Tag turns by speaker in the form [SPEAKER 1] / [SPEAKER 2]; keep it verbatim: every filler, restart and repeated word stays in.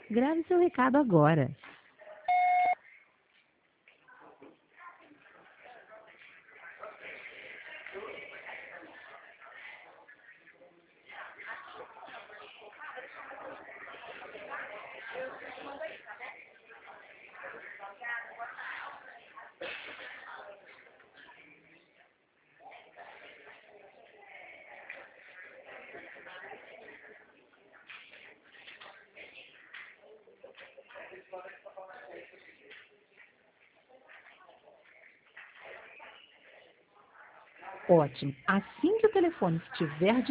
[SPEAKER 1] Grave seu recado agora. Ótimo. Assim que o telefone estiver